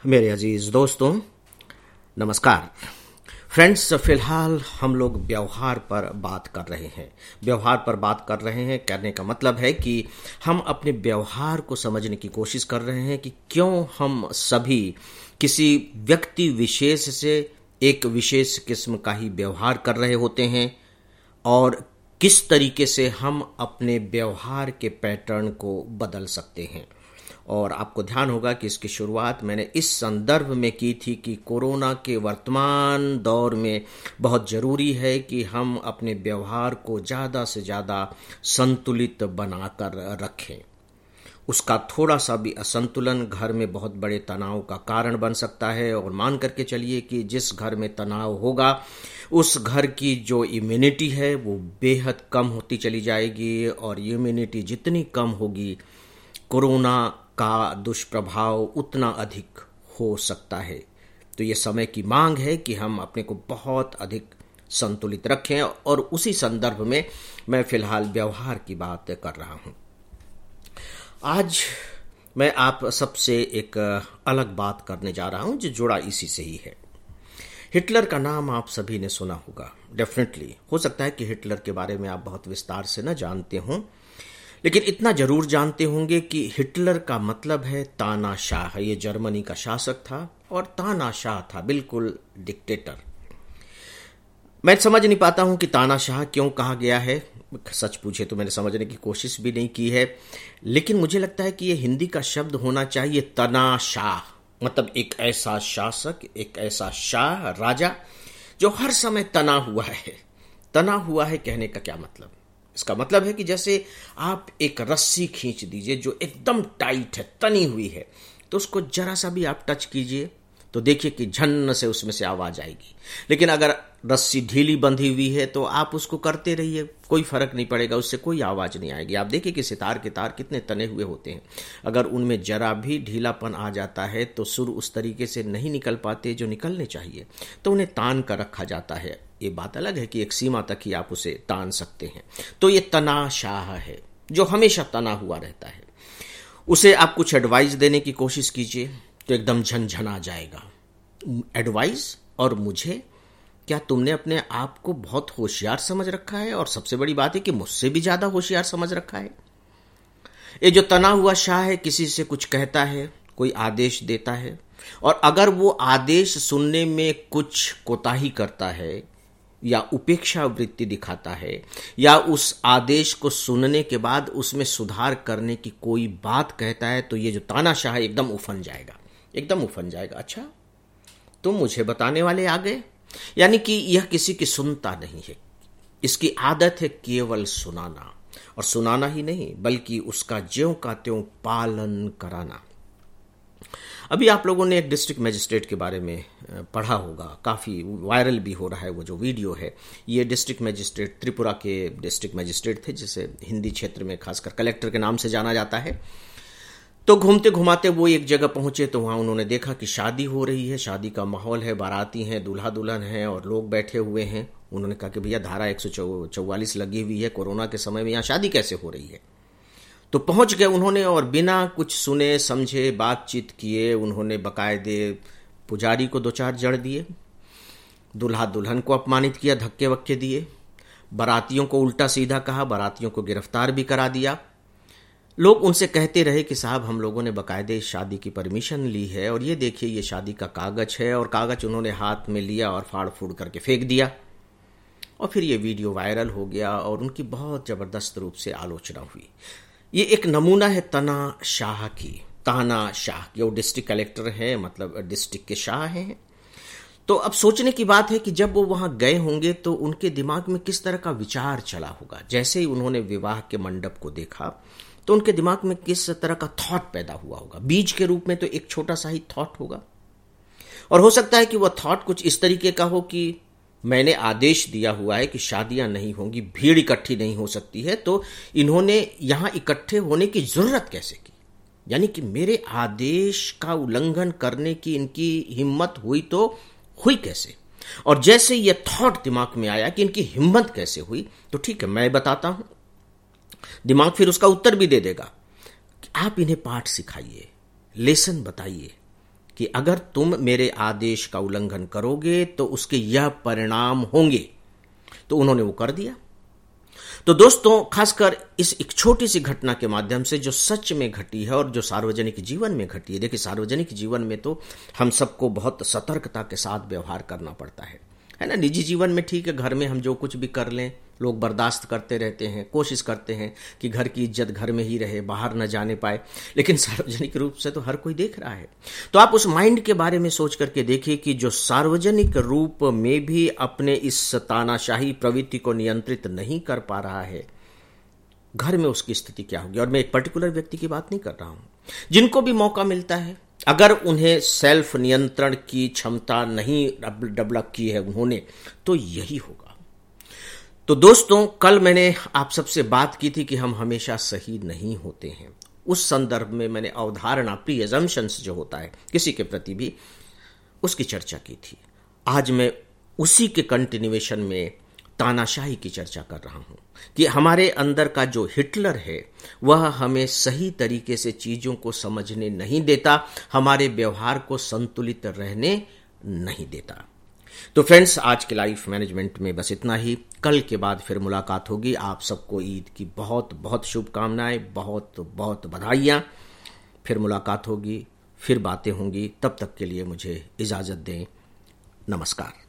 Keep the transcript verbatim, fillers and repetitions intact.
मेरे अजीज दोस्तों, नमस्कार। फ्रेंड्स, फिलहाल हम लोग व्यवहार पर बात कर रहे हैं। व्यवहार पर बात कर रहे हैं कहने का मतलब है कि हम अपने व्यवहार को समझने की कोशिश कर रहे हैं कि क्यों हम सभी किसी व्यक्ति विशेष से एक विशेष किस्म का ही व्यवहार कर रहे होते हैं और किस तरीके से हम अपने व्यवहार के पैटर्न को बदल सकते हैं। और आपको ध्यान होगा कि इसकी शुरुआत मैंने इस संदर्भ में की थी कि कोरोना के वर्तमान दौर में बहुत ज़रूरी है कि हम अपने व्यवहार को ज़्यादा से ज़्यादा संतुलित बनाकर रखें। उसका थोड़ा सा भी असंतुलन घर में बहुत बड़े तनाव का कारण बन सकता है। और मान करके चलिए कि जिस घर में तनाव होगा उस घर की जो इम्यूनिटी है वो बेहद कम होती चली जाएगी, और इम्यूनिटी जितनी कम होगी कोरोना का दुष्प्रभाव उतना अधिक हो सकता है। तो ये समय की मांग है कि हम अपने को बहुत अधिक संतुलित रखें, और उसी संदर्भ में मैं फिलहाल व्यवहार की बात कर रहा हूं। आज मैं आप सबसे एक अलग बात करने जा रहा हूं जो जुड़ा इसी से ही है। हिटलर का नाम आप सभी ने सुना होगा। डेफिनेटली हो सकता है कि हिटलर के बारे में आप बहुत विस्तार से न जानते हों, लेकिन इतना जरूर जानते होंगे कि हिटलर का मतलब है तानाशाह। ये जर्मनी का शासक था और तानाशाह था, बिल्कुल डिक्टेटर। मैं समझ नहीं पाता हूं कि तानाशाह क्यों कहा गया है। सच पूछे तो मैंने समझने की कोशिश भी नहीं की है, लेकिन मुझे लगता है कि ये हिंदी का शब्द होना चाहिए तनाशाह। मतलब एक ऐसा शासक, एक ऐसा शाह, राजा जो हर समय तना हुआ है। तना हुआ है कहने का क्या मतलब? इसका मतलब है कि जैसे आप एक रस्सी खींच दीजिए जो एकदम टाइट है, तनी हुई है, तो उसको जरा सा भी आप टच कीजिए तो देखिए कि झन्न से उसमें से आवाज आएगी। लेकिन अगर रस्सी ढीली बंधी हुई है तो आप उसको करते रहिए, कोई फर्क नहीं पड़ेगा, उससे कोई आवाज नहीं आएगी। आप देखिए कि सितार के तार कितने तने हुए होते हैं, अगर उनमें जरा भी ढीलापन आ जाता है तो सुर उस तरीके से नहीं निकल पाते जो निकलने चाहिए, तो उन्हें तान कर रखा जाता है। ये बात अलग है कि एक सीमा तक ही आप उसे तान सकते हैं। तो ये तनाशाह है जो हमेशा तना हुआ रहता है। उसे आप कुछ एडवाइस देने की कोशिश कीजिए तो एकदम झनझना जाएगा। एडवाइस? और मुझे? क्या तुमने अपने आप को बहुत होशियार समझ रखा है? और सबसे बड़ी बात है कि मुझसे भी ज्यादा होशियार समझ रखा है। ये जो तना हुआ शाह है किसी से कुछ कहता है, कोई आदेश देता है, और अगर वो आदेश सुनने में कुछ कोताही करता है या उपेक्षा वृत्ति दिखाता है या उस आदेश को सुनने के बाद उसमें सुधार करने की कोई बात कहता है, तो ये जो तानाशाह है एकदम उफन जाएगा, एकदम उफन जाएगा। अच्छा, तुम मुझे बताने वाले आ गए? यानी कि यह किसी की सुनता नहीं है। इसकी आदत है केवल सुनाना, और सुनाना ही नहीं बल्कि उसका ज्यों का त्यों पालन कराना। अभी आप लोगों ने एक डिस्ट्रिक्ट मजिस्ट्रेट के बारे में पढ़ा होगा, काफ़ी वायरल भी हो रहा है वो जो वीडियो है। ये डिस्ट्रिक्ट मजिस्ट्रेट त्रिपुरा के डिस्ट्रिक्ट मजिस्ट्रेट थे, जिसे हिंदी क्षेत्र में खासकर कलेक्टर के नाम से जाना जाता है। तो घूमते घुमाते वो एक जगह पहुंचे तो वहां उन्होंने देखा कि शादी हो रही है, शादी का माहौल है, बाराती हैं, दूल्हा दुल्हन हैं और लोग बैठे हुए हैं। उन्होंने कहा कि भैया धारा एक सौ चौवालीस लगी हुई है, कोरोना के समय में यहाँ शादी कैसे हो रही है? तो पहुंच गए उन्होंने और बिना कुछ सुने समझे बातचीत किए उन्होंने बकायदे पुजारी को दो चार जड़ दिए, दूल्हा दुल्हन को अपमानित किया, धक्के वक्के दिए, बारातियों को उल्टा सीधा कहा, बारातियों को गिरफ्तार भी करा दिया। लोग उनसे कहते रहे कि साहब हम लोगों ने बकायदे शादी की परमिशन ली है और ये देखिए ये शादी का कागज है, और कागज उन्होंने हाथ में लिया और फाड़ फूड़ करके फेंक दिया। और फिर ये वीडियो वायरल हो गया और उनकी बहुत जबरदस्त रूप से आलोचना हुई। ये एक नमूना है तनाशाह की, तानाशाह की। वो डिस्ट्रिक्ट कलेक्टर हैं, मतलब डिस्ट्रिक्ट के शाह हैं। तो अब सोचने की बात है कि जब वो वहां गए होंगे तो उनके दिमाग में किस तरह का विचार चला होगा। जैसे ही उन्होंने विवाह के मंडप को देखा तो उनके दिमाग में किस तरह का थॉट पैदा हुआ होगा। बीज के रूप में तो एक छोटा सा ही थॉट होगा, और हो सकता है कि वह थॉट कुछ इस तरीके का हो कि मैंने आदेश दिया हुआ है कि शादियां नहीं होंगी, भीड़ इकट्ठी नहीं हो सकती है, तो इन्होंने यहां इकट्ठे होने की जरूरत कैसे की? यानी कि मेरे आदेश का उल्लंघन करने की इनकी हिम्मत हुई तो हुई कैसे? और जैसे यह थॉट दिमाग में आया कि इनकी हिम्मत कैसे हुई, तो ठीक है मैं बताता हूं। दिमाग फिर उसका उत्तर भी दे देगा कि आप इन्हें पाठ सिखाइए, लेसन बताइए कि अगर तुम मेरे आदेश का उल्लंघन करोगे तो उसके यह परिणाम होंगे। तो उन्होंने वो कर दिया। तो दोस्तों, खासकर इस एक छोटी सी घटना के माध्यम से जो सच में घटी है और जो सार्वजनिक जीवन में घटी है, देखिए सार्वजनिक जीवन में तो हम सबको बहुत सतर्कता के साथ व्यवहार करना पड़ता है है ना। निजी जीवन में ठीक है, घर में हम जो कुछ भी कर लें, लोग बर्दाश्त करते रहते हैं, कोशिश करते हैं कि घर की इज्जत घर में ही रहे, बाहर न जाने पाए, लेकिन सार्वजनिक रूप से तो हर कोई देख रहा है। तो आप उस माइंड के बारे में सोच करके देखिए कि जो सार्वजनिक रूप में भी अपने इस तानाशाही प्रवृत्ति को नियंत्रित नहीं कर पा रहा है, घर में उसकी स्थिति क्या होगी। और मैं एक पर्टिकुलर व्यक्ति की बात नहीं कर रहा हूं, जिनको भी मौका मिलता है, अगर उन्हें सेल्फ नियंत्रण की क्षमता नहीं डेवलप की है उन्होंने, तो यही होगा। तो दोस्तों, कल मैंने आप सबसे बात की थी कि हम हमेशा सही नहीं होते हैं। उस संदर्भ में मैंने अवधारणा, प्री एजम्पशंस जो होता है किसी के प्रति भी, उसकी चर्चा की थी। आज मैं उसी के कंटिन्यूएशन में तानाशाही की चर्चा कर रहा हूं कि हमारे अंदर का जो हिटलर है वह हमें सही तरीके से चीजों को समझने नहीं देता, हमारे व्यवहार को संतुलित रहने नहीं देता। तो फ्रेंड्स, आज के लाइफ मैनेजमेंट में बस इतना ही। कल के बाद फिर मुलाकात होगी। आप सबको ईद की बहुत बहुत शुभकामनाएं, बहुत बहुत बधाइयां। फिर मुलाकात होगी, फिर बातें होंगी। तब तक के लिए मुझे इजाजत दें। नमस्कार।